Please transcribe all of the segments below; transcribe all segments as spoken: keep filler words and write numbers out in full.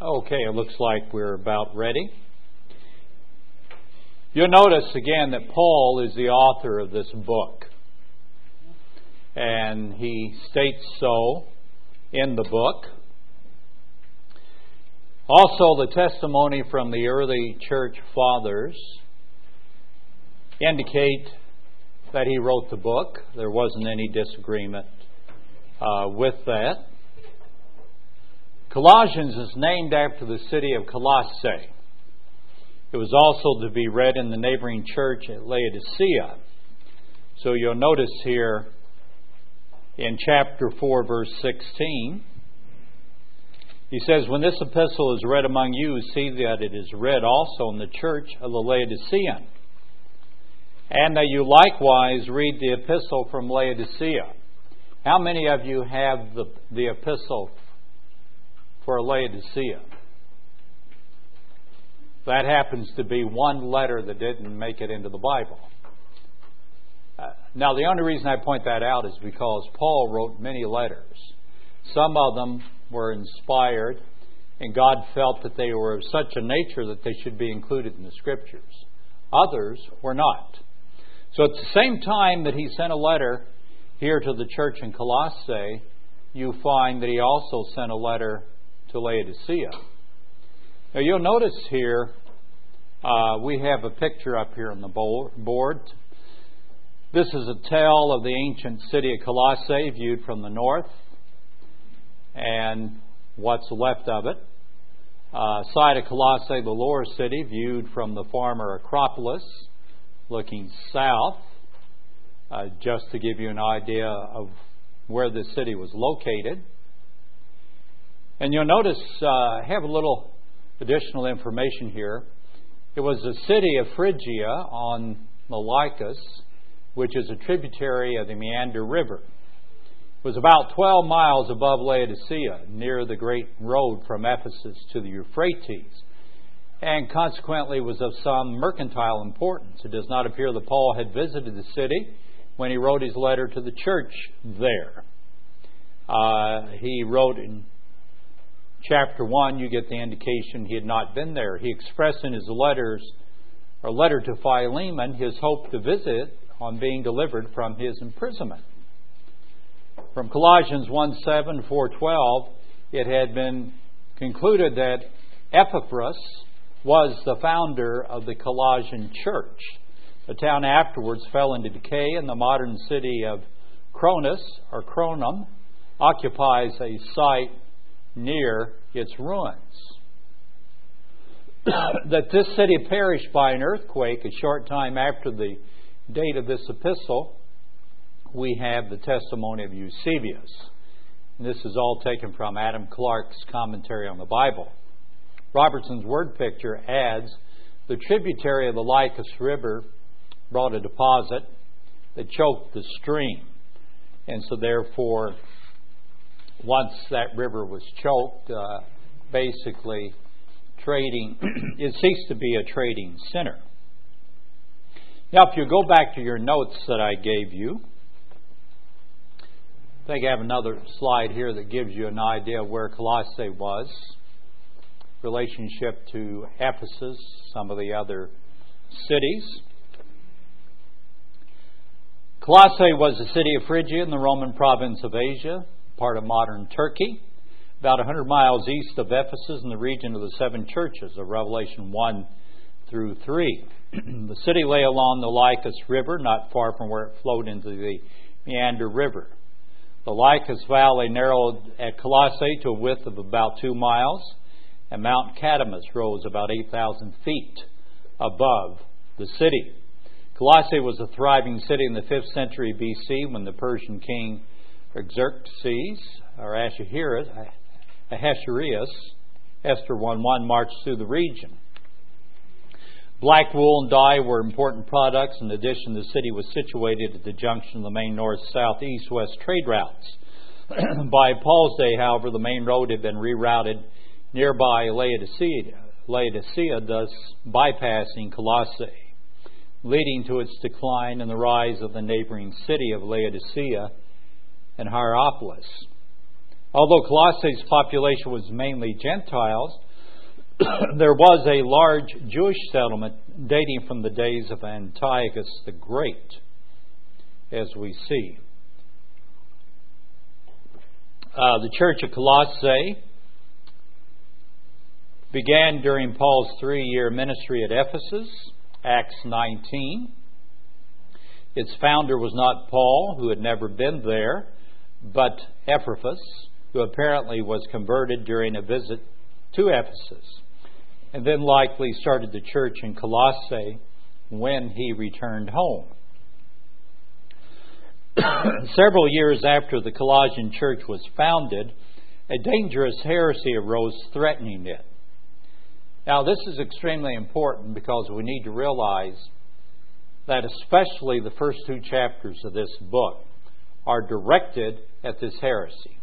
Okay, it looks like we're about ready. You'll notice again that Paul is the author of this book. And he states so in the book. Also, the testimony from the early church fathers indicate that he wrote the book. There wasn't any disagreement uh, with that. Colossians is named after the city of Colossae. It was also to be read in the neighboring church at Laodicea. So you'll notice here in chapter four, verse sixteen, he says, "When this epistle is read among you, see that it is read also in the church of the Laodicean, and that you likewise read the epistle from Laodicea." How many of you have the, the epistle for Laodicea? That happens to be one letter that didn't make it into the Bible. Uh, now, the only reason I point that out is because Paul wrote many letters. Some of them were inspired, and God felt that they were of such a nature that they should be included in the Scriptures. Others were not. So at the same time that he sent a letter here to the church in Colossae, you find that he also sent a letter to Laodicea. Now you'll notice here, uh, we have a picture up here on the board. This is a tell of the ancient city of Colossae viewed from the north and what's left of it. Uh, side of Colossae, the lower city, viewed from the former Acropolis, looking south, uh, just to give you an idea of where this city was located. And you'll notice, uh, I have a little additional information here. It was the city of Phrygia on the Lycus, which is a tributary of the Meander River. It was about twelve miles above Laodicea, near the great road from Ephesus to the Euphrates, and consequently was of some mercantile importance. It does not appear that Paul had visited the city when he wrote his letter to the church there. Uh, he wrote in chapter one, you get the indication he had not been there. He expressed in his letters, or letter to Philemon, his hope to visit on being delivered from his imprisonment. From Colossians one seven, four twelve, it had been concluded that Epaphras was the founder of the Colossian church. The town afterwards fell into decay, and the modern city of Cronus, or Cronum, occupies a site near its ruins. That this city perished by an earthquake a short time after the date of this epistle, we have the testimony of Eusebius. And this is all taken from Adam Clarke's commentary on the Bible. Robertson's word picture adds, the tributary of the Lycus River brought a deposit that choked the stream. And so therefore, once that river was choked, uh, basically trading, it ceased to be a trading center. Now, if you go back to your notes that I gave you, I think I have another slide here that gives you an idea of where Colossae was, relationship to Ephesus, some of the other cities. Colossae was the city of Phrygia in the Roman province of Asia, part of modern Turkey, about one hundred miles east of Ephesus in the region of the seven churches of Revelation one through three. The city lay along the Lycus River, not far from where it flowed into the Meander River. The Lycus Valley narrowed at Colossae to a width of about two miles, and Mount Catamus rose about eight thousand feet above the city. Colossae was a thriving city in the fifth century B C when the Persian king Xerxes, or Ahasuerus, Ahasuerus, Esther one one, marched through the region. Black wool and dye were important products. In addition, the city was situated at the junction of the main north, south, east, west trade routes. By Paul's day, however, the main road had been rerouted nearby Laodicea, Laodicea, thus bypassing Colossae, leading to its decline and the rise of the neighboring city of Laodicea and Hierapolis. Although Colossae's population was mainly Gentiles, there was a large Jewish settlement dating from the days of Antiochus the Great, as we see. Uh, the church of Colossae began during Paul's three-year ministry at Ephesus, Acts nineteen. Its founder was not Paul, who had never been there, but Epaphras, who apparently was converted during a visit to Ephesus, and then likely started the church in Colossae when he returned home. Several years after the Colossian church was founded, a dangerous heresy arose threatening it. Now, this is extremely important because we need to realize that especially the first two chapters of this book are directed at this heresy.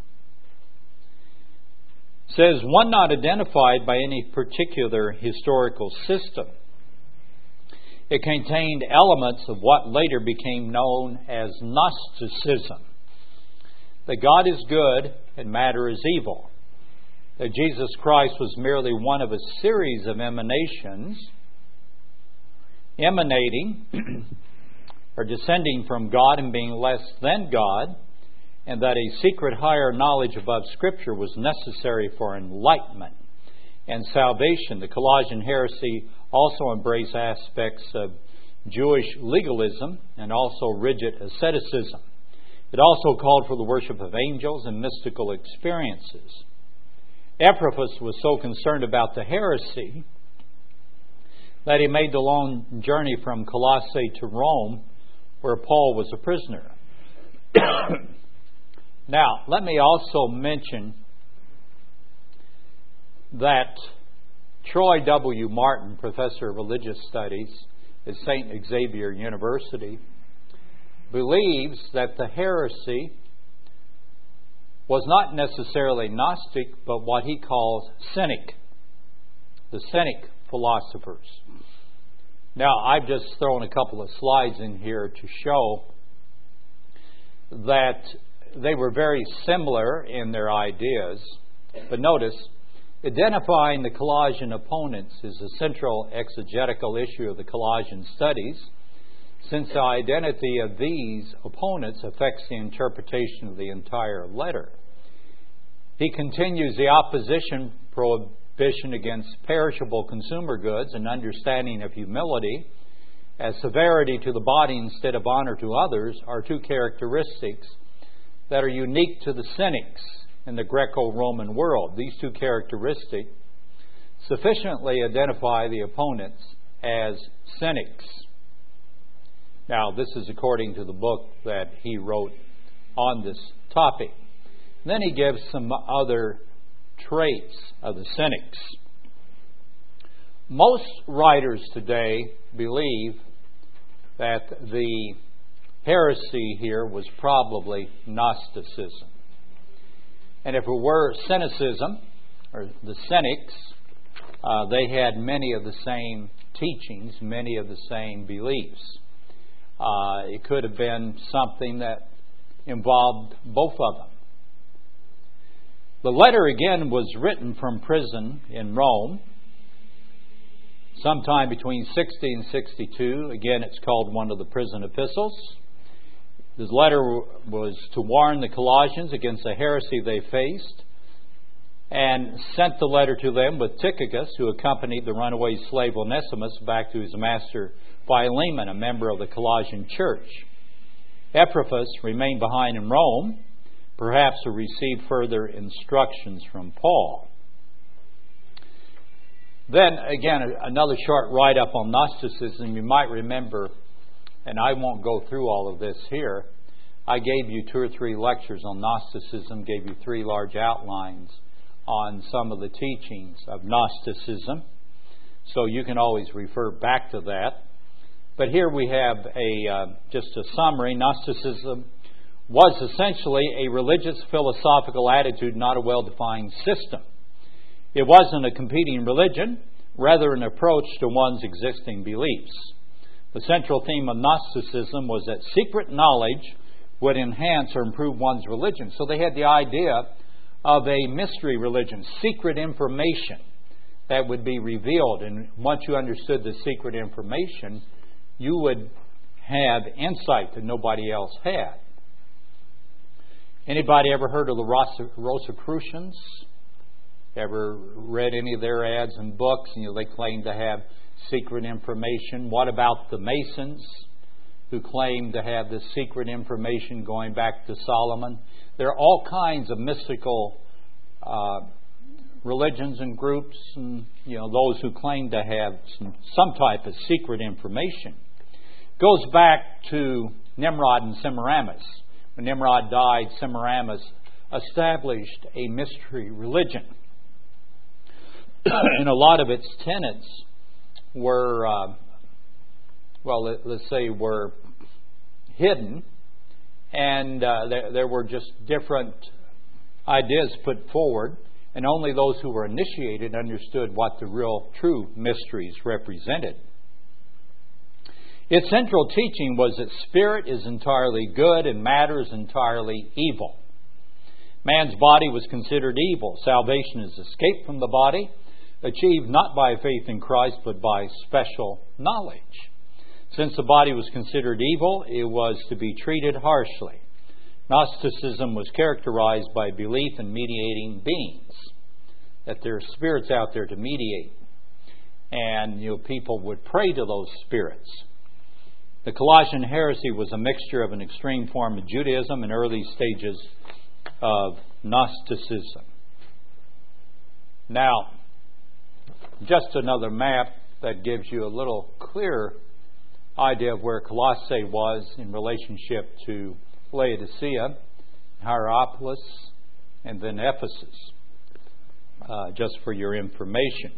It says, one not identified by any particular historical system. It contained elements of what later became known as Gnosticism. That God is good and matter is evil. That Jesus Christ was merely one of a series of emanations emanating or descending from God and being less than God, and that a secret higher knowledge above Scripture was necessary for enlightenment and salvation. The Colossian heresy also embraced aspects of Jewish legalism and also rigid asceticism. It also called for the worship of angels and mystical experiences. Epaphras was so concerned about the heresy that he made the long journey from Colossae to Rome, where Paul was a prisoner. Now, let me also mention that Troy W. Martin, professor of religious studies at Saint Xavier University, believes that the heresy was not necessarily Gnostic, but what he calls Cynic, the Cynic philosophers. Now, I've just thrown a couple of slides in here to show that they were very similar in their ideas. But notice, identifying the Colossian opponents is a central exegetical issue of the Colossian studies, since the identity of these opponents affects the interpretation of the entire letter. He continues the opposition prohibition against perishable consumer goods and understanding of humility as severity to the body instead of honor to others are two characteristics that are unique to the Cynics in the Greco-Roman world. These two characteristics sufficiently identify the opponents as Cynics. Now, this is according to the book that he wrote on this topic. Then he gives some other traits of the Cynics. Most writers today believe that the heresy here was probably Gnosticism. And if it were Cynicism, or the Cynics, uh, they had many of the same teachings, many of the same beliefs. Uh, it could have been something that involved both of them. The letter, again, was written from prison in Rome, sometime between sixty and sixty-two. Again, it's called one of the prison epistles. This letter was to warn the Colossians against the heresy they faced, and sent the letter to them with Tychicus, who accompanied the runaway slave Onesimus back to his master Philemon, a member of the Colossian church. Epaphras remained behind in Rome, perhaps to receive further instructions from Paul. Then, again, another short write-up on Gnosticism. You might remember, and I won't go through all of this here, I gave you two or three lectures on Gnosticism, gave you three large outlines on some of the teachings of Gnosticism. So you can always refer back to that. But here we have a uh, just a summary. Gnosticism was essentially a religious philosophical attitude, not a well-defined system. It wasn't a competing religion, rather an approach to one's existing beliefs. The central theme of Gnosticism was that secret knowledge would enhance or improve one's religion. So they had the idea of a mystery religion, secret information that would be revealed. And once you understood the secret information, you would have insight that nobody else had. Anybody ever heard of the Rosicrucians? Ever read any of their ads and books? And you know, they claim to have secret information. What about the Masons, who claim to have this secret information going back to Solomon? There are all kinds of mystical uh, religions and groups, and you know those who claim to have some, some type of secret information. It goes back to Nimrod and Semiramis. When Nimrod died, Semiramis established a mystery religion. And a lot of its tenets were, uh, well, let, let's say, were hidden. And uh, there, there were just different ideas put forward. And only those who were initiated understood what the real, true mysteries represented. Its central teaching was that spirit is entirely good and matter is entirely evil. Man's body was considered evil. Salvation is escape from the body, achieved not by faith in Christ, but by special knowledge. Since the body was considered evil, it was to be treated harshly. Gnosticism was characterized by belief in mediating beings, that there are spirits out there to mediate. And you know, people would pray to those spirits. The Colossian heresy was a mixture of an extreme form of Judaism and early stages of Gnosticism. Now, just another map that gives you a little clearer idea of where Colossae was in relationship to Laodicea, Hierapolis, and then Ephesus, uh, just for your information.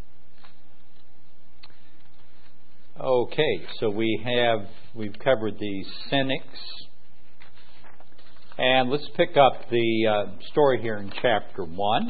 Okay, so we have, we've covered the Cynics. And let's pick up the uh, story here in chapter one.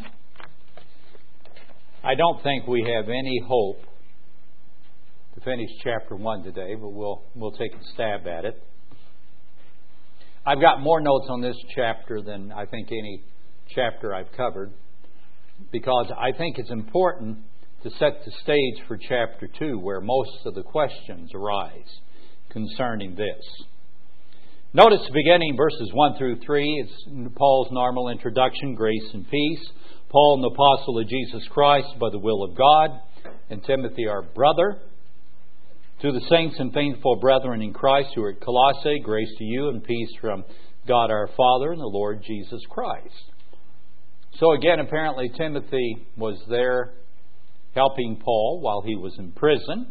I don't think we have any hope to finish chapter one today, but we'll we'll take a stab at it. I've got more notes on this chapter than I think any chapter I've covered, because I think it's important to set the stage for chapter two, where most of the questions arise concerning this. Notice beginning verses one through three, it's Paul's normal introduction, grace and peace. Paul, an apostle of Jesus Christ by the will of God, and Timothy, our brother. To the saints and faithful brethren in Christ who are at Colossae, grace to you and peace from God our Father and the Lord Jesus Christ. So again, apparently Timothy was there helping Paul while he was in prison.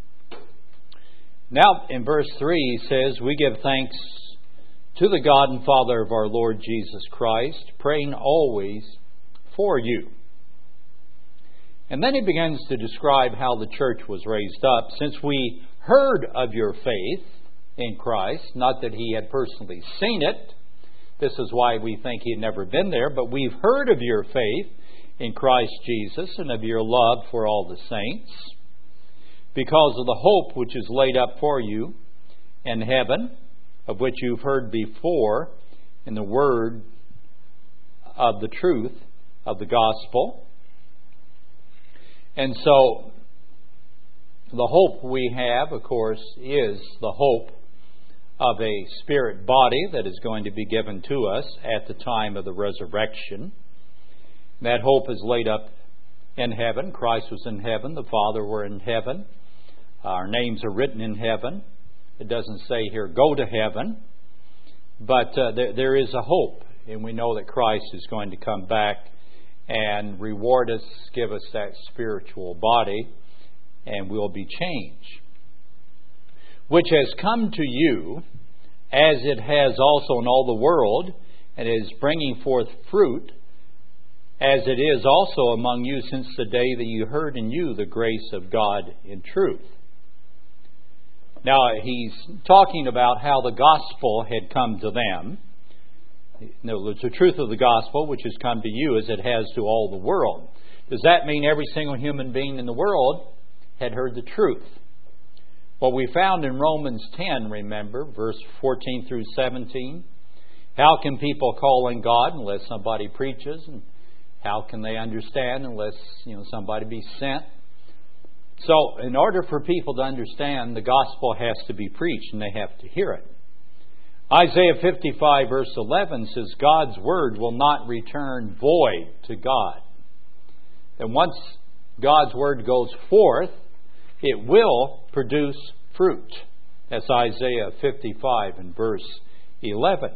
Now, in verse three, he says, we give thanks to the God and Father of our Lord Jesus Christ, praying always for you. And then he begins to describe how the church was raised up. Since we heard of your faith in Christ, not that he had personally seen it, this is why we think he had never been there, but we've heard of your faith in Christ Jesus and of your love for all the saints, because of the hope which is laid up for you in heaven, of which you've heard before in the word of the truth of the gospel. And so the hope we have, of course, is the hope of a spirit body that is going to be given to us at the time of the resurrection. That hope is laid up in heaven. Christ was in heaven. The Father were in heaven. Our names are written in heaven. It doesn't say here, go to heaven. But uh, there, there is a hope. And we know that Christ is going to come back and reward us, give us that spiritual body, and we'll be changed. Which has come to you, as it has also in all the world, and is bringing forth fruit, as it is also among you since the day that you heard in you the grace of God in truth. Now, he's talking about how the gospel had come to them. No, it's the truth of the gospel which has come to you as it has to all the world. Does that mean every single human being in the world had heard the truth? Well, we found in Romans ten, remember, verse fourteen through seventeen. How can people call on God unless somebody preaches? And How can they understand unless, you know, somebody be sent? So, in order for people to understand, the gospel has to be preached and they have to hear it. Isaiah fifty-five verse eleven says, God's word will not return void to God. And once God's word goes forth, it will produce fruit. That's Isaiah fifty-five and verse eleven.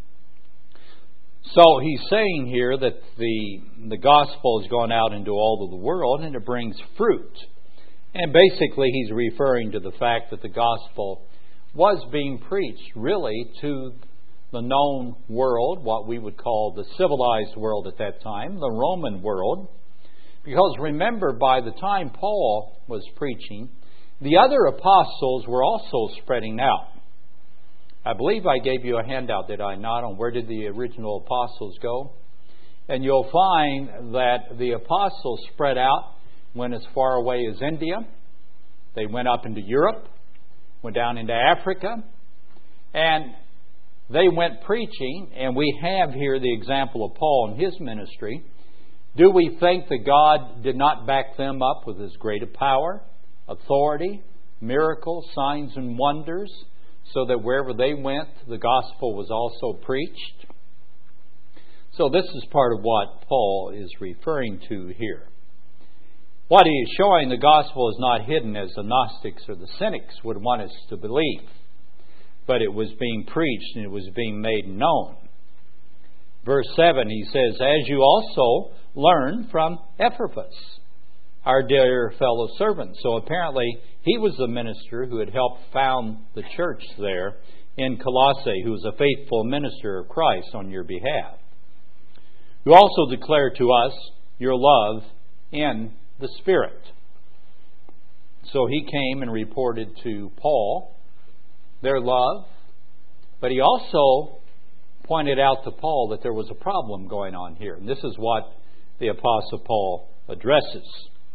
So he's saying here that the, the gospel is going out into all of the world and it brings fruit. And basically he's referring to the fact that the gospel was being preached really to the known world, what we would call the civilized world at that time, the Roman world. Because remember, by the time Paul was preaching, the other apostles were also spreading out. I believe I gave you a handout, did I not, on where did the original apostles go? And you'll find that the apostles spread out, went as far away as India. They went up into Europe, went down into Africa, and they went preaching, and we have here the example of Paul and his ministry. Do we think that God did not back them up with His greater power, authority, miracles, signs and wonders, so that wherever they went, the gospel was also preached? So this is part of what Paul is referring to here. What he is showing, the gospel is not hidden as the Gnostics or the Cynics would want us to believe, but it was being preached and it was being made known. Verse seven, he says, as you also learned from Epaphras, our dear fellow servant. So apparently he was the minister who had helped found the church there in Colossae, who was a faithful minister of Christ on your behalf. You also declared to us your love in the Spirit. So he came and reported to Paul their love, but he also pointed out to Paul that there was a problem going on here. And this is what the Apostle Paul addresses.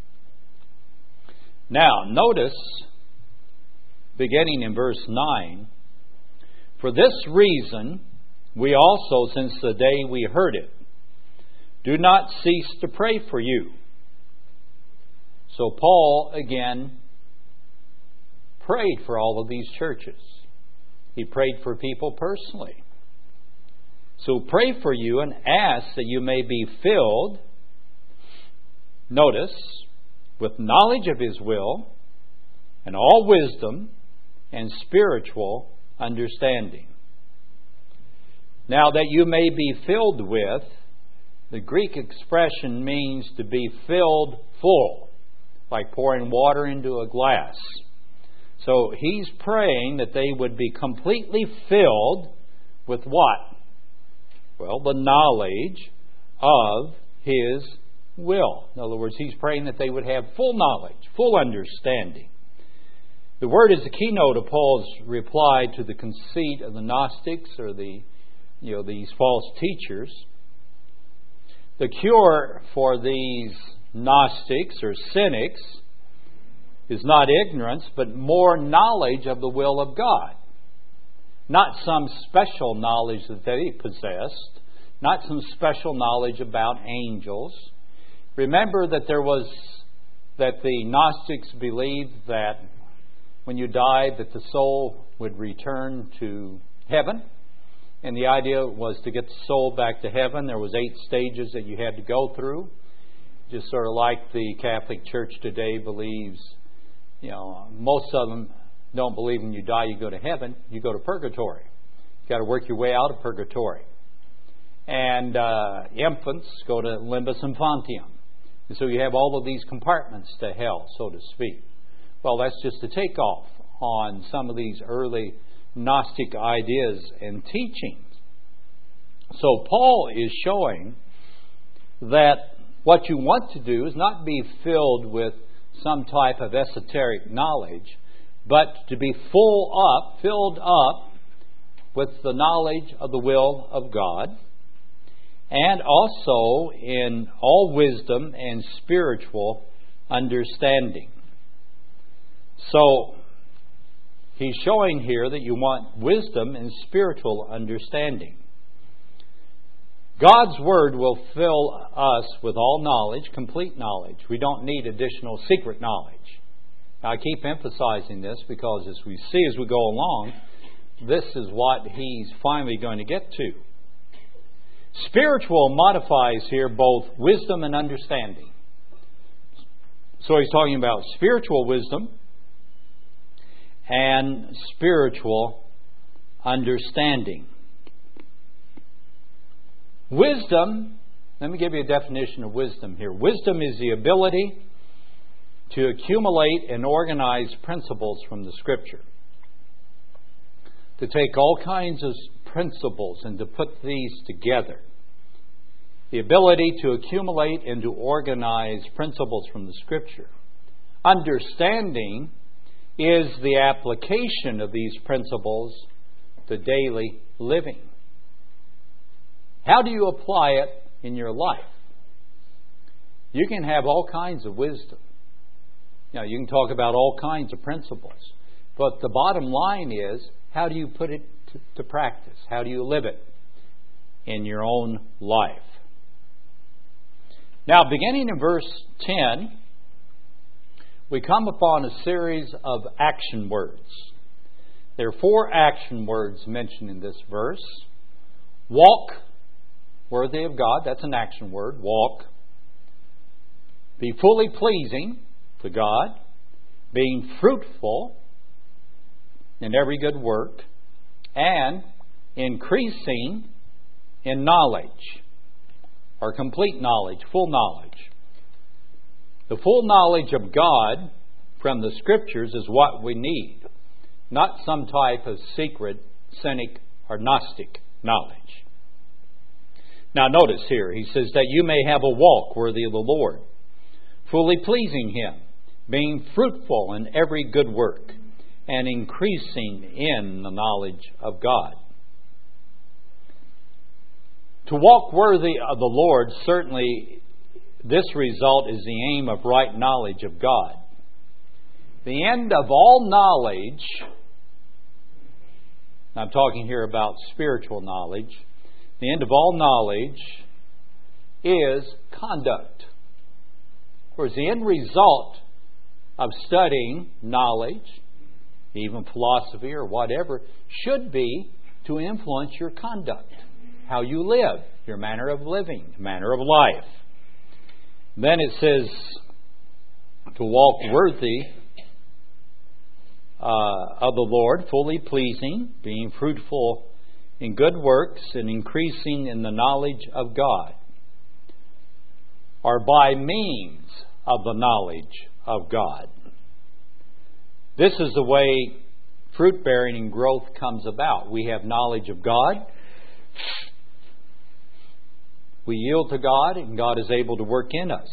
Now, notice, beginning in verse nine, for this reason we also, since the day we heard it, do not cease to pray for you. So Paul, again, prayed for all of these churches. He prayed for people personally. So pray for you and ask that you may be filled, notice, with knowledge of His will and all wisdom and spiritual understanding. Now that you may be filled with, the Greek expression means to be filled full, like pouring water into a glass. So he's praying that they would be completely filled with what? Well, the knowledge of His will. In other words, he's praying that they would have full knowledge, full understanding. The word is the keynote of Paul's reply to the conceit of the Gnostics, or the, you know, these false teachers. The cure for these Gnostics or cynics is not ignorance, but more knowledge of the will of God. Not some special knowledge that they possessed, not some special knowledge about angels. Remember that there was, that the Gnostics believed that when you died that the soul would return to heaven. And the idea was to get the soul back to heaven. There was eight stages that you had to go through. Just sort of like the Catholic Church today believes, you know, most of them don't believe when you die you go to heaven, you go to purgatory. You've got to work your way out of purgatory. And uh, infants go to limbus infantium. And so you have all of these compartments to hell, so to speak. Well, that's just a takeoff on some of these early Gnostic ideas and teachings. So Paul is showing that what you want to do is not be filled with some type of esoteric knowledge, but to be full up, filled up with the knowledge of the will of God, and also in all wisdom and spiritual understanding. So, he's showing here that you want wisdom and spiritual understanding. God's Word will fill us with all knowledge, complete knowledge. We don't need additional secret knowledge. Now, I keep emphasizing this because as we see as we go along, this is what he's finally going to get to. Spiritual modifies here both wisdom and understanding. So he's talking about spiritual wisdom and spiritual understanding. Wisdom, let me give you a definition of wisdom here. Wisdom is the ability to accumulate and organize principles from the Scripture. To take all kinds of principles and to put these together. The ability to accumulate and to organize principles from the Scripture. Understanding is the application of these principles to daily living. How do you apply it in your life? You can have all kinds of wisdom. You know, you can talk about all kinds of principles. But the bottom line is, how do you put it to, to practice? How do you live it in your own life? Now, beginning in verse ten, we come upon a series of action words. There are four action words mentioned in this verse. Walk worthy of God, that's an action word, walk. Be fully pleasing to God, being fruitful in every good work, and increasing in knowledge, or complete knowledge, full knowledge. The full knowledge of God from the Scriptures is what we need, not some type of secret, cynic, or Gnostic knowledge. Now notice here, he says that you may have a walk worthy of the Lord, fully pleasing Him, being fruitful in every good work, and increasing in the knowledge of God. To walk worthy of the Lord, certainly this result is the aim of right knowledge of God. The end of all knowledge, I'm talking here about spiritual knowledge, the end of all knowledge is conduct. Whereas the end result of studying knowledge, even philosophy or whatever, should be to influence your conduct, how you live, your manner of living, manner of life. Then it says to walk worthy uh, of the Lord, fully pleasing, being fruitful in good works and increasing in the knowledge of God, or by means of the knowledge of God. This is the way fruit bearing and growth comes about. We have knowledge of God. We yield to God, and God is able to work in us.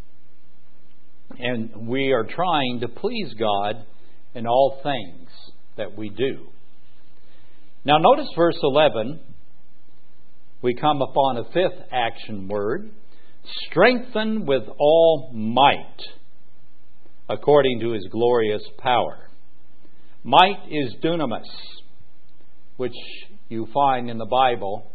And we are trying to please God in all things that we do. Now notice verse eleven. We come upon a fifth action word. Strengthen with all might, according to His glorious power. Might is dunamis, which you find in the Bible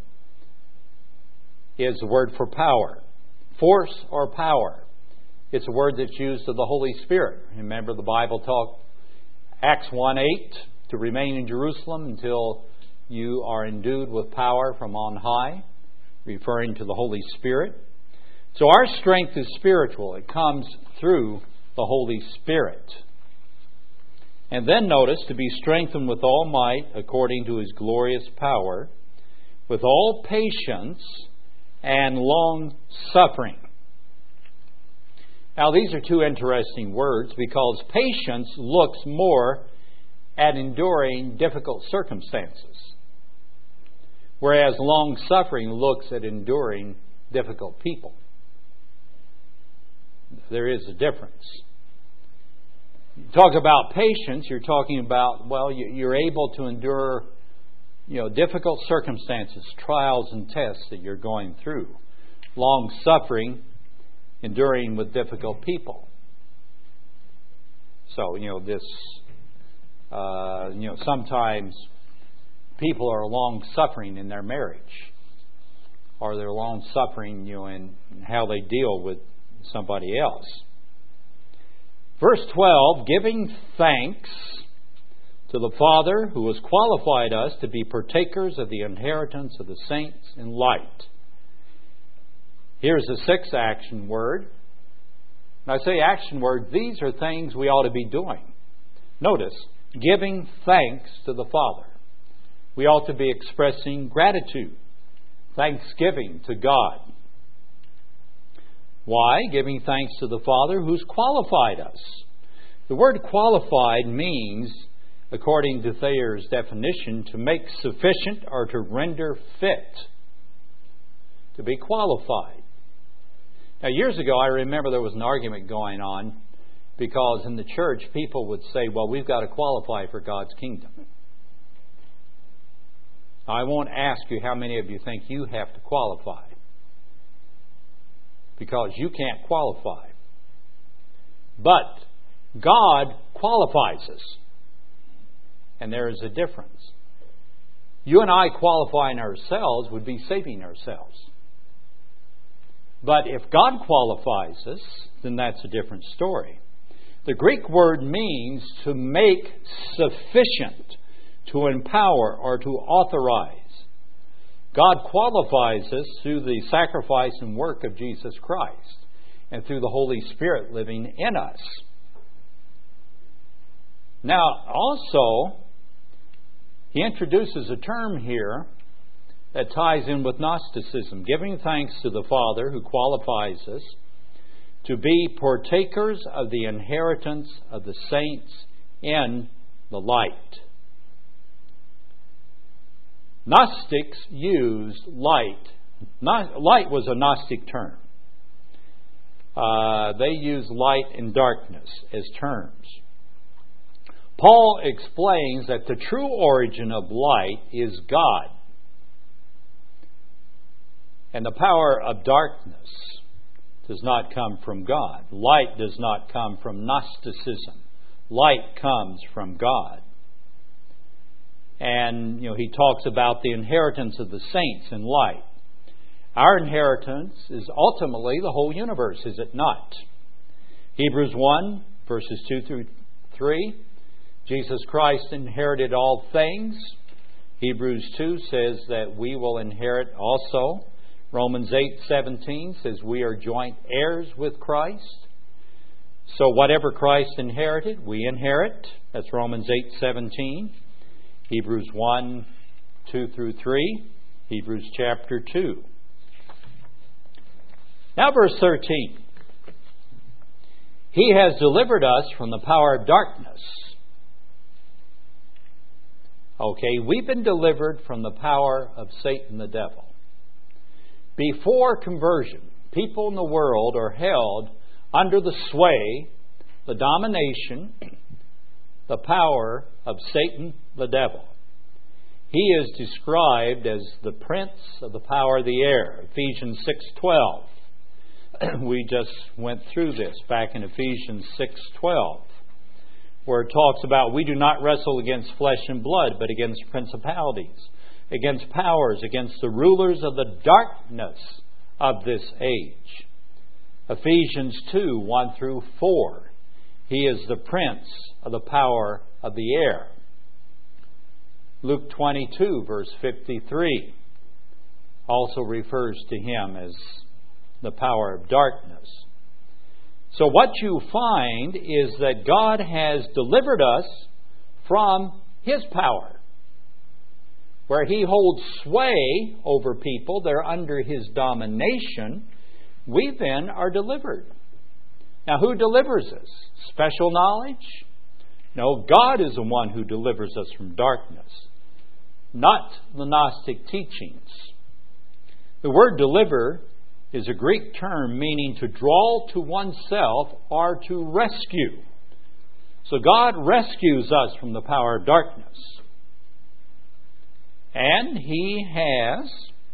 is the word for power. Force or power. It's a word that's used of the Holy Spirit. Remember the Bible talk, Acts one eight, to remain in Jerusalem until you are endued with power from on high, referring to the Holy Spirit. So our strength is spiritual. It comes through the Holy Spirit. And then notice, to be strengthened with all might according to His glorious power, with all patience and long suffering. Now these are two interesting words because patience looks more at enduring difficult circumstances, whereas long suffering looks at enduring difficult people. There is a difference. You talk about patience, you're talking about, well, you're able to endure, you know, difficult circumstances, trials and tests that you're going through. Long suffering, enduring with difficult people. So, you know, this, uh, you know, sometimes people are long suffering in their marriage. or their long suffering, you know, in how they deal with somebody else. Verse twelve, giving thanks to the Father who has qualified us to be partakers of the inheritance of the saints in light. Here's the sixth action word. When I say action word, these are things we ought to be doing. Notice, giving thanks to the Father. We ought to be expressing gratitude, thanksgiving to God. Why? Giving thanks to the Father who's qualified us. The word qualified means, according to Thayer's definition, to make sufficient or to render fit. To be qualified. Now, years ago, I remember there was an argument going on because in the church, people would say, well, we've got to qualify for God's kingdom. I won't ask you how many of you think you have to qualify, because you can't qualify. But God qualifies us. And there is a difference. You and I qualifying ourselves would be saving ourselves. But if God qualifies us, then that's a different story. The Greek word means to make sufficient, to empower, or to authorize. God qualifies us through the sacrifice and work of Jesus Christ and through the Holy Spirit living in us. Now, also, he introduces a term here that ties in with Gnosticism, giving thanks to the Father who qualifies us to be partakers of the inheritance of the saints in the light. Gnostics used light. Light was a Gnostic term. Uh, they used light and darkness as terms. Paul explains that the true origin of light is God. And the power of darkness does not come from God. Light does not come from Gnosticism. Light comes from God. And, you know, he talks about the inheritance of the saints in light. Our inheritance is ultimately the whole universe, is it not? Hebrews one, verses two through three. Jesus Christ inherited all things. Hebrews two says that we will inherit also. Romans eight seventeen says we are joint heirs with Christ. So whatever Christ inherited, we inherit. That's Romans eight seventeen. Hebrews one, two through three. Hebrews chapter two. Now verse thirteen. He has delivered us from the power of darkness. Okay, we've been delivered from the power of Satan the devil. Before conversion, people in the world are held under the sway, the domination, the power of Satan the devil. He is described as the prince of the power of the air, Ephesians six twelve. We just went through this back in Ephesians six twelve, where it talks about we do not wrestle against flesh and blood, but against principalities, against powers, against the rulers of the darkness of this age. Ephesians two, one through four. He is the prince of the power of the air. Luke twenty-two, verse fifty-three, also refers to him as the power of darkness. So what you find is that God has delivered us from His power. Where He holds sway over people, they're under His domination, we then are delivered. Now, who delivers us? Special knowledge? No, God is the one who delivers us from darkness, not the Gnostic teachings. The word deliver is a Greek term meaning to draw to oneself or to rescue. So God rescues us from the power of darkness. And He has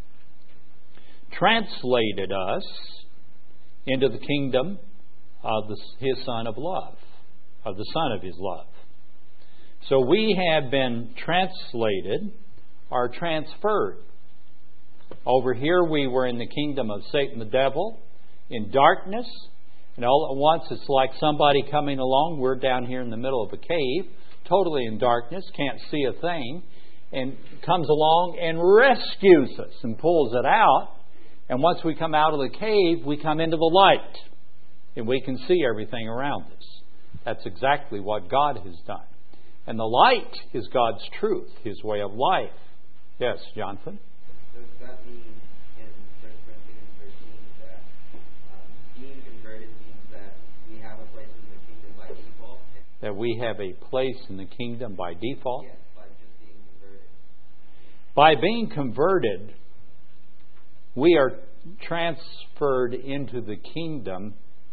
translated us into the kingdom of the, His Son of love, of the Son of His love. So we have been translated or transferred. Over here we were in the kingdom of Satan the devil, in darkness, and all at once it's like somebody coming along. We're down here in the middle of a cave, totally in darkness, can't see a thing, and comes along and rescues us and pulls it out. And once we come out of the cave, we come into the light, and we can see everything around us. That's exactly what God has done. And the light is God's truth, His way of life. Yes, Jonathan? Does that mean in First Corinthians thirteen that um, being converted means that we have a place in the kingdom by default? That we have a place in the kingdom by default? Yes, by just being converted. By being converted, we are transferred into the kingdom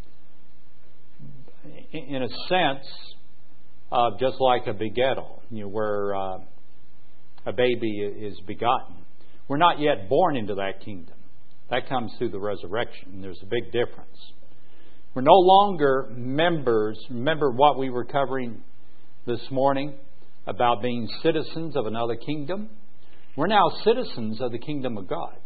in a sense of just like a begettal, you know, where uh, a baby is begotten. We're not yet born into that kingdom. That comes through the resurrection. There's a big difference. We're no longer members. Remember what we were covering this morning about being citizens of another kingdom? We're now citizens of the kingdom of God.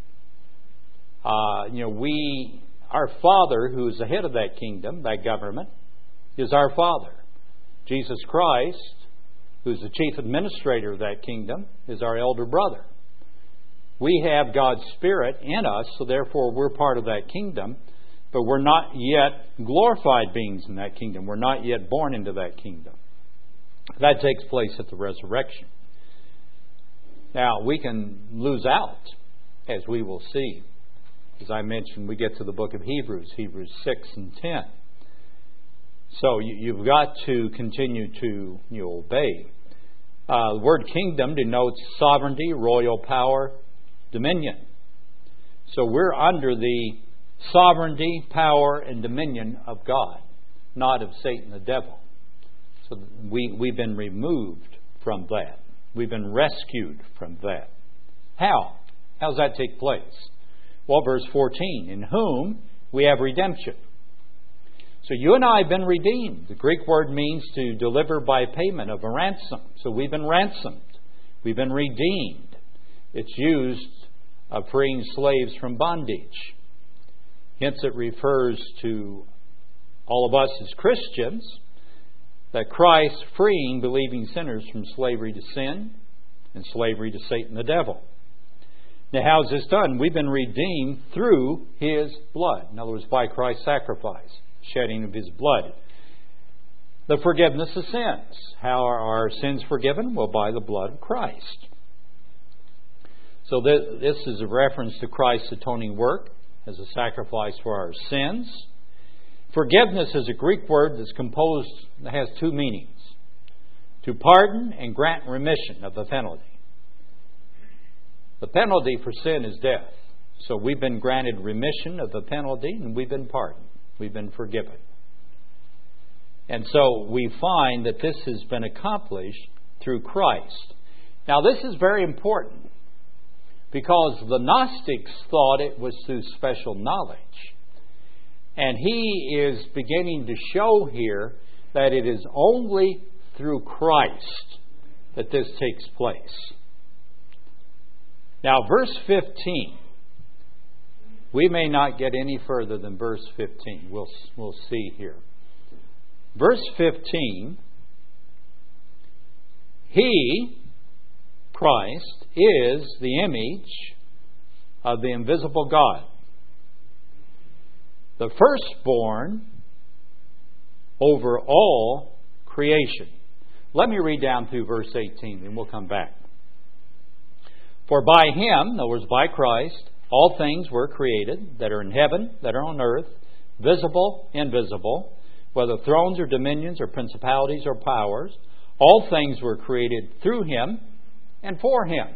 Uh, you know, we, our Father, who is the head of that kingdom, that government, is our Father. Jesus Christ, who is the chief administrator of that kingdom, is our elder brother. We have God's Spirit in us, so therefore we're part of that kingdom, but we're not yet glorified beings in that kingdom. We're not yet born into that kingdom. That takes place at the resurrection. Now, we can lose out, as we will see. As I mentioned, we get to the book of Hebrews, Hebrews six and ten. So you, you've got to continue to you obey. Uh, the word kingdom denotes sovereignty, royal power, dominion. So we're under the sovereignty, power, and dominion of God, not of Satan the devil. So we, we've been removed from that. We've been rescued from that. How? How does that take place? Well, verse fourteen, in whom we have redemption. So you and I have been redeemed. The Greek word means to deliver by payment of a ransom. So we've been ransomed. We've been redeemed. It's used of freeing slaves from bondage. Hence it refers to all of us as Christians, that Christ freeing believing sinners from slavery to sin and slavery to Satan the devil. Now, how is this done? We've been redeemed through His blood. In other words, by Christ's sacrifice, shedding of His blood. The forgiveness of sins. How are our sins forgiven? Well, by the blood of Christ. So this is a reference to Christ's atoning work as a sacrifice for our sins. Forgiveness is a Greek word that's composed, that has two meanings. To pardon and grant remission of a penalty. The penalty for sin is death. So we've been granted remission of the penalty and we've been pardoned. We've been forgiven. And so we find that this has been accomplished through Christ. Now this is very important because the Gnostics thought it was through special knowledge. And he is beginning to show here that it is only through Christ that this takes place. Now, verse fifteen. We may not get any further than verse fifteen. We'll, we'll see here. Verse fifteen. He, Christ, is the image of the invisible God, the firstborn over all creation. Let me read down through verse eighteen, and we'll come back. For by Him, in other words, by Christ, all things were created that are in heaven, that are on earth, visible, invisible, whether thrones or dominions or principalities or powers. All things were created through Him and for Him.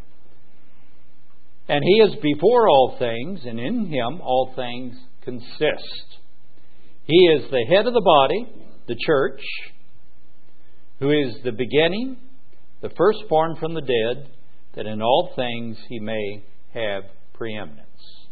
And He is before all things, and in Him all things consist. He is the head of the body, the church, who is the beginning, the firstborn from the dead, that in all things He may have preeminence.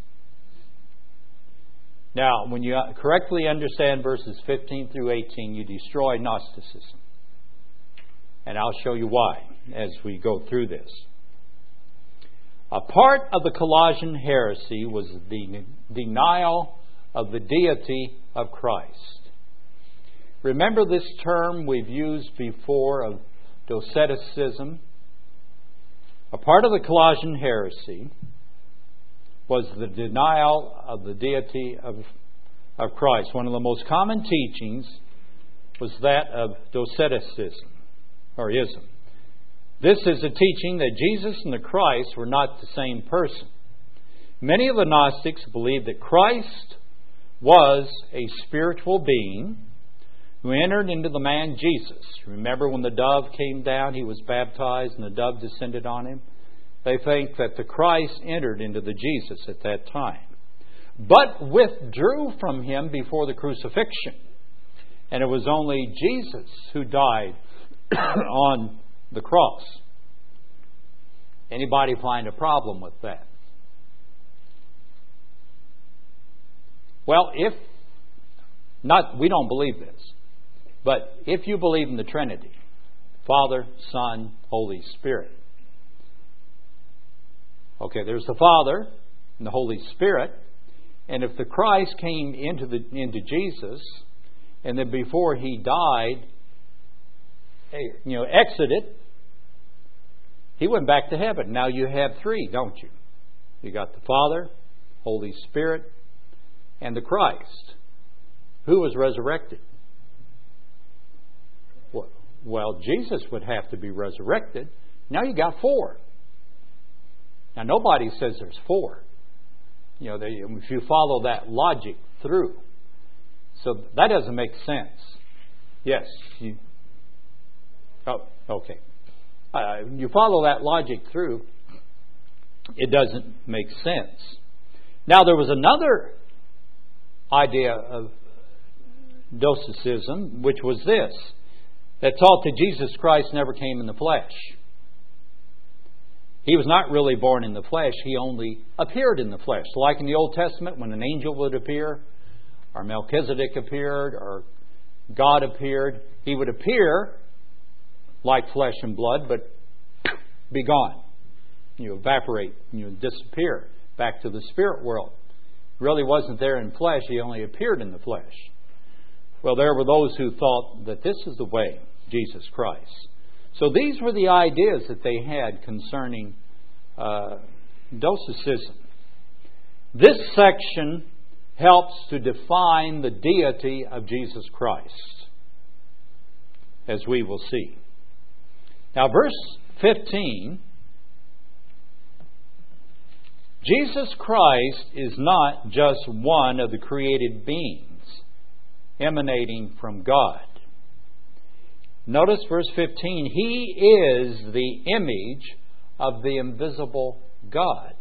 Now, when you correctly understand verses fifteen through eighteen, you destroy Gnosticism. And I'll show you why as we go through this. A part of the Colossian heresy was the denial of the deity of Christ. Remember this term we've used before of Doceticism? A part of the Colossian heresy was the denial of the deity of, of Christ. One of the most common teachings was that of Doceticism, or ism. This is a teaching that Jesus and the Christ were not the same person. Many of the Gnostics believed that Christ was a spiritual being who entered into the man Jesus. Remember when the dove came down, he was baptized and the dove descended on him? They think that the Christ entered into the Jesus at that time, but withdrew from him before the crucifixion. And it was only Jesus who died on the cross. Anybody find a problem with that? Well, if not, we don't believe this. But if you believe in the Trinity, Father, Son, Holy Spirit. Okay, there's the Father and the Holy Spirit. And if the Christ came into the into Jesus, and then before he died, you know, exited, he went back to heaven. Now you have three, don't you? You got the Father, Holy Spirit, and the Christ. Who was resurrected? Well, Jesus would have to be resurrected. Now you got four. Now nobody says there's four. You know, they, if you follow that logic through. So that doesn't make sense. Yes. You, oh, okay. Uh, you follow that logic through, it doesn't make sense. Now there was another idea of Docetism, which was this, that taught that Jesus Christ never came in the flesh. He was not really born in the flesh, he only appeared in the flesh. Like in the Old Testament, when an angel would appear, or Melchizedek appeared, or God appeared, he would appear like flesh and blood, but be gone. You evaporate, you disappear back to the spirit world. He really wasn't there in flesh, he only appeared in the flesh. Well, there were those who thought that this is the way, Jesus Christ. So these were the ideas that they had concerning uh, Docetism. This section helps to define the deity of Jesus Christ, as we will see. Now, verse fifteen, Jesus Christ is not just one of the created beings emanating from God. Notice verse fifteen, He is the image of the invisible God.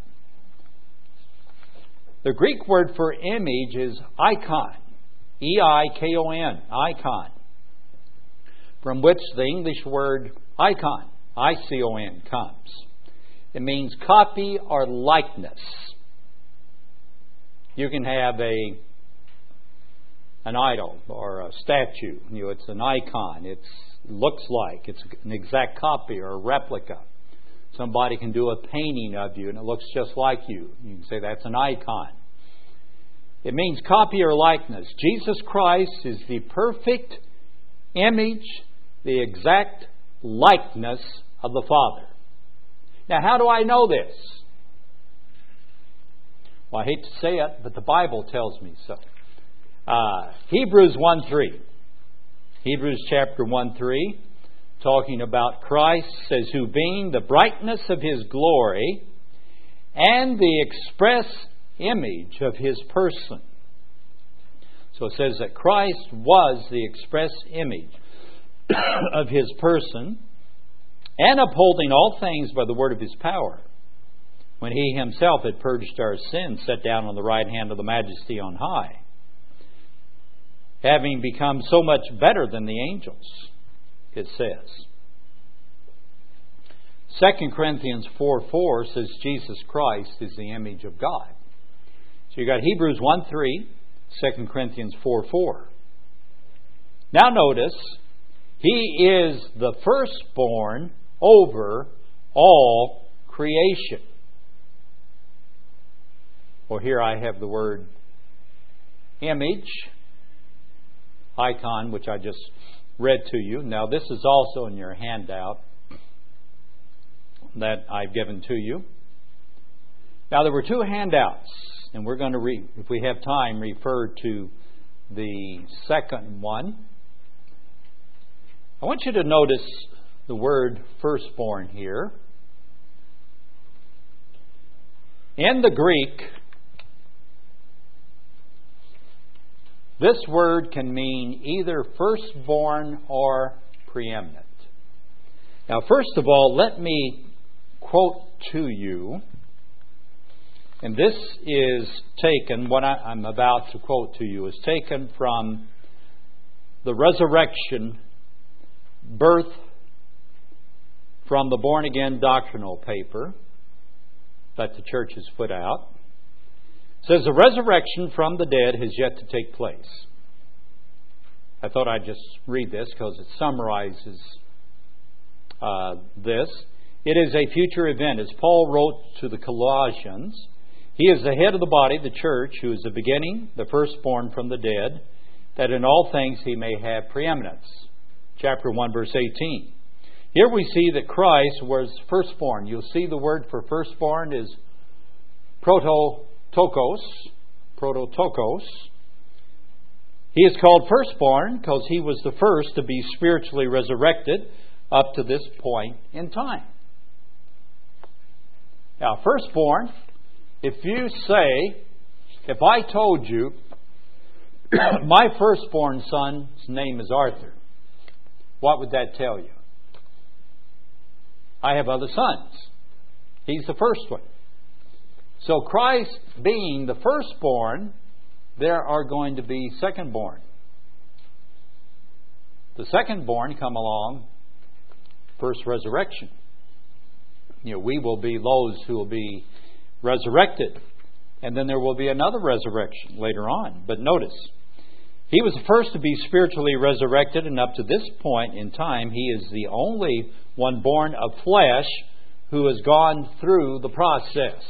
The Greek word for image is icon, E I K O N, icon, from which the English word icon, I C O N, comes. It means copy or likeness. You can have a an idol or a statue. You know, it's an icon. It's, it looks like it's an exact copy or a replica. Somebody can do a painting of you and it looks just like you. You can say that's an icon. It means copy or likeness. Jesus Christ is the perfect image, the exact likeness of the Father. Now, how do I know this? Well, I hate to say it, but the Bible tells me so. Uh, Hebrews one three. Hebrews chapter one three, talking about Christ, says, who being the brightness of His glory and the express image of His person. So it says that Christ was the express image of His person, and upholding all things by the word of His power, when He Himself had purged our sins, sat down on the right hand of the Majesty on high, having become so much better than the angels, it says. Second Corinthians four four says Jesus Christ is the image of God. So you got Hebrews one three, Second Corinthians four four. Now notice, He is the firstborn over all creation. or here I have the word image, icon, which I just read to you. Now this is also in your handout that I've given to you. Now there were two handouts, and we're going to, re- if we have time, refer to the second one. I want you to notice the word firstborn here. In the Greek, this word can mean either firstborn or preeminent. Now, first of all, let me quote to you, and this is taken, what I, I'm about to quote to you is taken from the resurrection, birth from the Born Again doctrinal paper that the church has put out. It says, the resurrection from the dead has yet to take place. I thought I'd just read this because it summarizes uh, this. It is a future event. As Paul wrote to the Colossians, he is the head of the body, the church, who is the beginning, the firstborn from the dead, that in all things he may have preeminence. Chapter one, verse eighteen. Here we see that Christ was firstborn. You'll see the word for firstborn is prototokos. Prototokos. He is called firstborn because he was the first to be spiritually resurrected up to this point in time. Now, firstborn, if you say, if I told you my firstborn son's name is Arthur, what would that tell you? I have other sons. He's the first one. So Christ being the firstborn, there are going to be secondborn. The secondborn come along first resurrection. You know, we will be those who will be resurrected. And then there will be another resurrection later on. But notice, he was the first to be spiritually resurrected, and up to this point in time, he is the only one born of flesh who has gone through the process.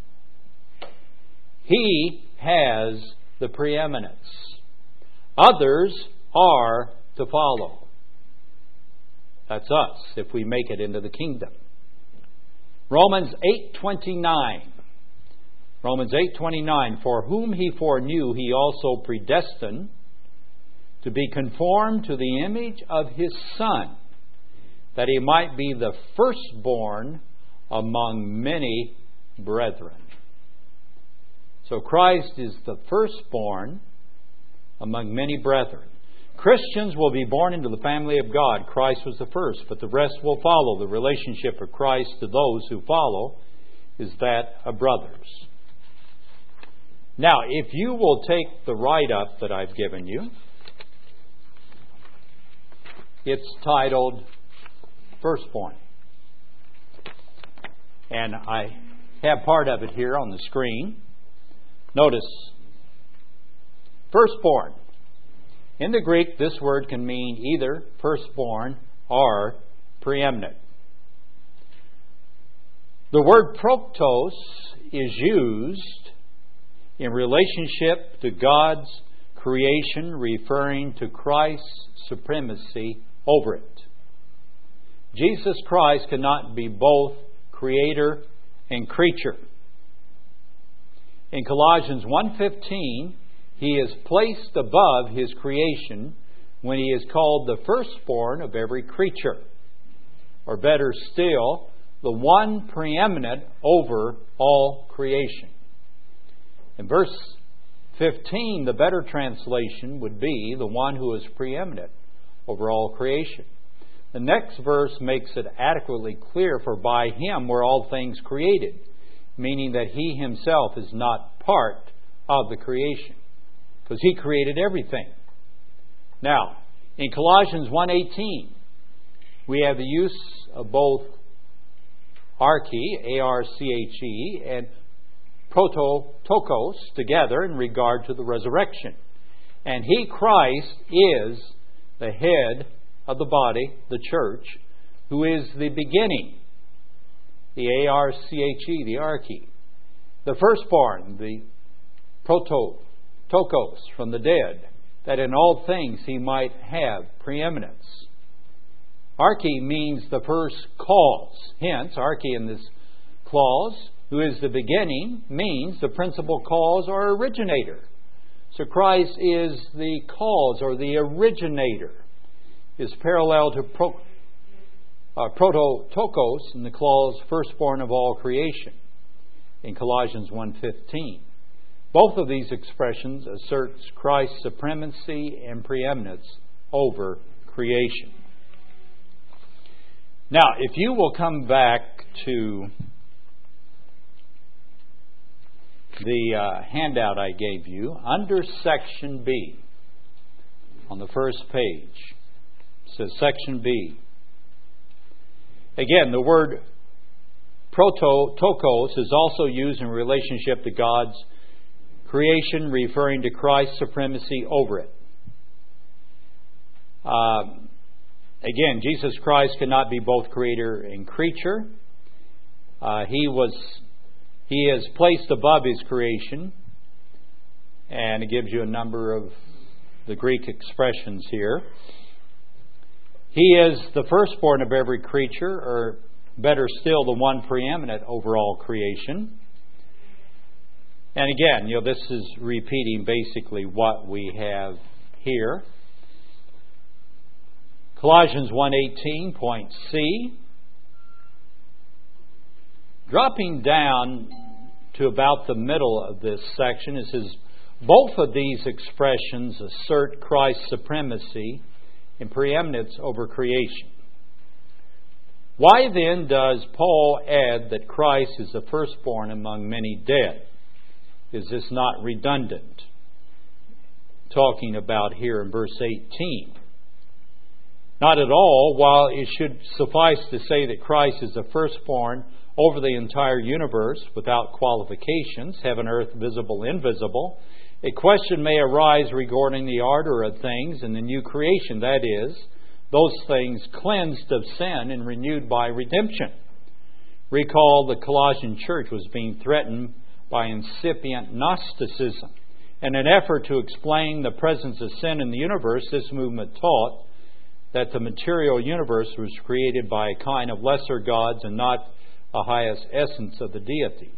He has the preeminence. Others are to follow. That's us, if we make it into the kingdom. Romans eight twenty-nine. Romans eight twenty-nine. For whom he foreknew, he also predestined to be conformed to the image of his Son, that he might be the firstborn among many brethren. So Christ is the firstborn among many brethren. Christians will be born into the family of God. Christ was the first, but the rest will follow. The relationship of Christ to those who follow is that of brothers. Now, if you will take the write-up that I've given you, it's titled Firstborn. And I have part of it here on the screen. Notice, firstborn. In the Greek, this word can mean either firstborn or preeminent. The word protos is used in relationship to God's creation, referring to Christ's supremacy over it. Jesus Christ cannot be both creator and creature. In Colossians one fifteen, he is placed above his creation when he is called the firstborn of every creature. Or better still, the one preeminent over all creation. In verse fifteen, the better translation would be the one who is preeminent over all creation. The next verse makes it adequately clear, for by him were all things created, meaning that he himself is not part of the creation, because he created everything. Now, in Colossians one eighteen, we have the use of both arche, A R C H E, and prototokos together in regard to the resurrection. And he, Christ, is the head of the body, the church, who is the beginning, the A R C H E, the arche. the firstborn, the prototokos, from the dead, that in all things he might have preeminence. Arche means the first cause. Hence, arche in this clause, who is the beginning, means the principal cause or originator. So Christ is the cause or the originator. Is parallel to pro, uh, prototokos in the clause firstborn of all creation in Colossians one fifteen. Both of these expressions asserts Christ's supremacy and preeminence over creation. Now, if you will come back to the uh, handout I gave you, under section B, on the first page, it says section B. Again, the word prototokos is also used in relationship to God's creation, referring to Christ's supremacy over it. Um, Again, Jesus Christ cannot be both creator and creature. Uh, he was, He is placed above His creation, and it gives you a number of the Greek expressions here. He is the firstborn of every creature, or better still, the one preeminent over all creation. And again, you know, this is repeating basically what we have here. Colossians one eighteen, point C. Dropping down to about the middle of this section, it says, both of these expressions assert Christ's supremacy and preeminence over creation. Why then does Paul add that Christ is the firstborn among many dead? Is this not redundant? Talking about here in verse eighteen. Not at all. While it should suffice to say that Christ is the firstborn over the entire universe without qualifications, heaven, earth, visible, invisible, a question may arise regarding the order of things in the new creation, that is, those things cleansed of sin and renewed by redemption. Recall the Colossian church was being threatened by incipient Gnosticism. In an effort to explain the presence of sin in the universe, this movement taught that the material universe was created by a kind of lesser gods and not a highest essence of the deity.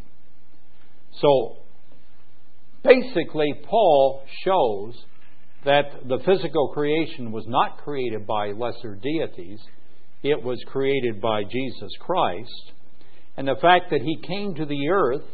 So, basically, Paul shows that the physical creation was not created by lesser deities. It was created by Jesus Christ. And the fact that He came to the earth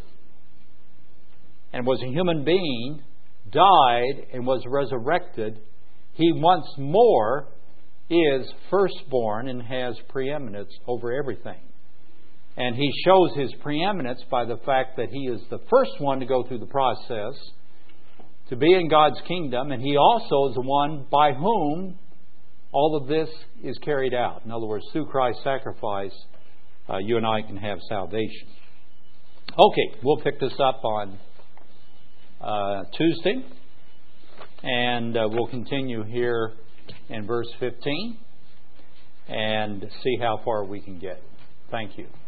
and was a human being, died and was resurrected, He once more is firstborn and has preeminence over everything. And He shows His preeminence by the fact that He is the first one to go through the process to be in God's kingdom, and He also is the one by whom all of this is carried out. In other words, through Christ's sacrifice, uh, you and I can have salvation. Okay, we'll pick this up on uh, Tuesday, and uh, we'll continue here in verse fifteen and see how far we can get. Thank you.